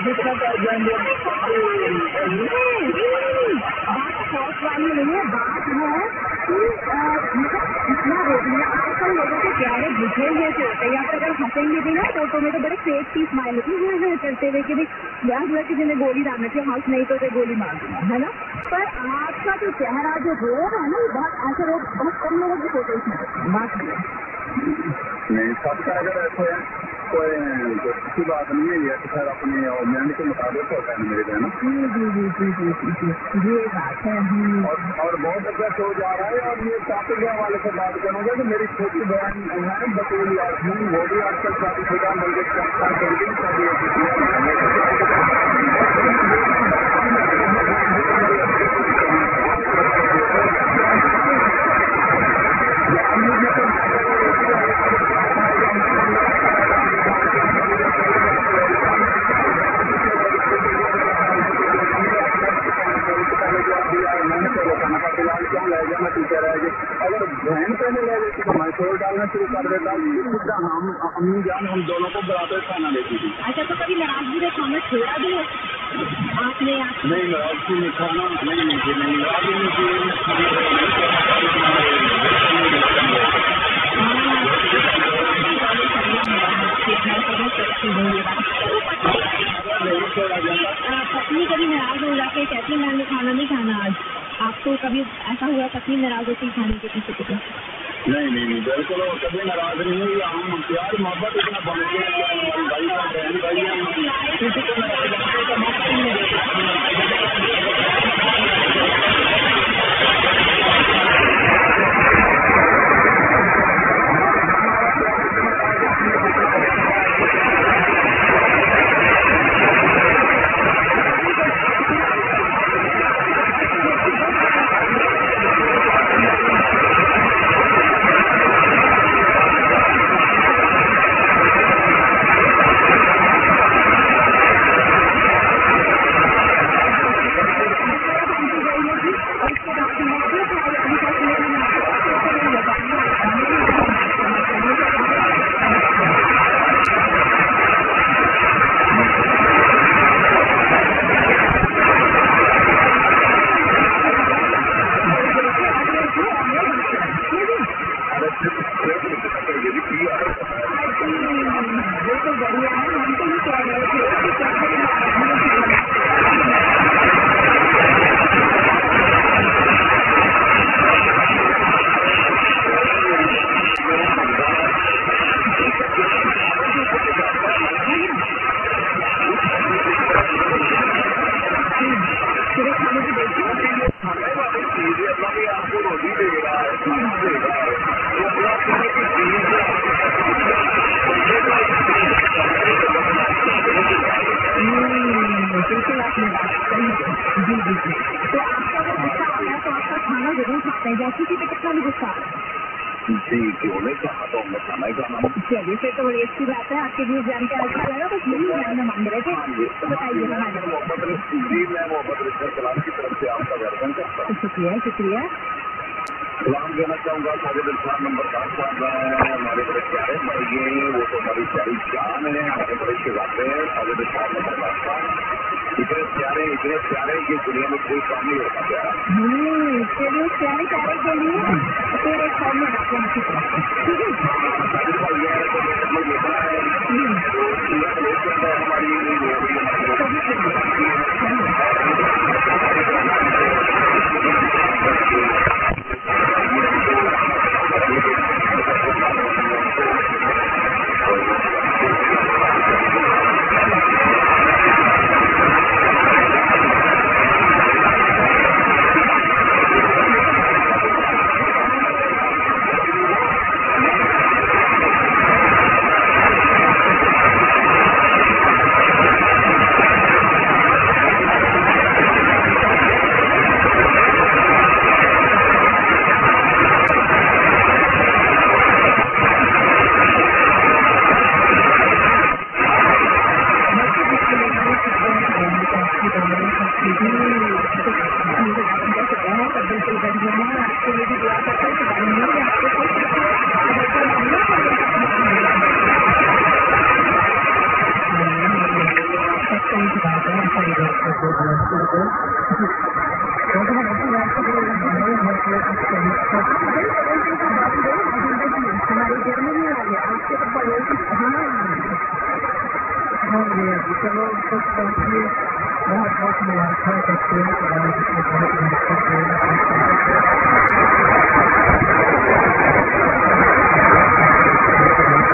जितना कर जाएंगे बात फर्स्ट वाली नहीं है, बात है कि इतना आजकल लोगों के चेहरे दिखे हुए से होते हैं, या फिर अगर हंसेंगे भी ना फोटो में तो बड़े फेक की स्माइल होती है करते हुए कि भाई किसी ने गोली डालना चाहिए, हंस नहीं तो गोली मार दूंगा, है ना। पर आपका जो चेहरा जो रोग है ना, बहुत ऐसे लोग बहुत कम लोगों की फोटो में बात नहीं, सबका अगर ऐसे कोई अच्छी बात नहीं है ये, तो फिर अपने ऑर्गेन के मुताबिक होता है मेरे बहन। ये बात है। और बहुत अच्छा शो जा रहा है, और ये टॉपिक वाले से बात करूँगा कि मेरी छोटी बहन है बतूल यास्मीन, वो भी आजकल शादीशुदा मिलकर अगर बहन पहले ले लेती तो मैं शोर डालना शुरू कर देता, हम अम्मी जान हम दोनों को बराबर खाना देती थी। अच्छा, तो कभी नाराजगी का खाना छोड़ा भी है आपने? नहीं, नाराजगी में खाना नहीं पत्नी कभी नाराज हो जाके कहती मैंने खाना नहीं खाना आज, आपको कभी ऐसा हुआ पत्नी नाराज होती खाने के पीछे कुछ? नहीं बिल्कुल कभी नाराज नहीं हुई, हम प्यार मोहब्बत इतना बन गया भाई का बहन भाई किसी को नाराज का मौका नहीं चलिए फिर तो बड़ी अच्छी बात है, आपके लिए जानकर अच्छा लगा, बस यही जानना मांग रहे थे, तो बताइए। की तरफ से आपका वेलकम करता हूँ। शुक्रिया। सलाम देना चाहूँगा साजिद खान नंबर 5 साहब हैं, हमारे बड़े प्यारे भाई हैं, वो तो हमारी प्यारी जान है, हमारे बड़े शिवाते हैं साजिद खान नंबर 5 साहब, इतने प्यारे कि दुनिया में कोई काम नहीं होता प्यारा। चलिए प्यारे के लिए फिर एक फॉर्म में रखते हैं ठीक होंगे, चलो उनको बहुत बहुत मुबारक करते हैं।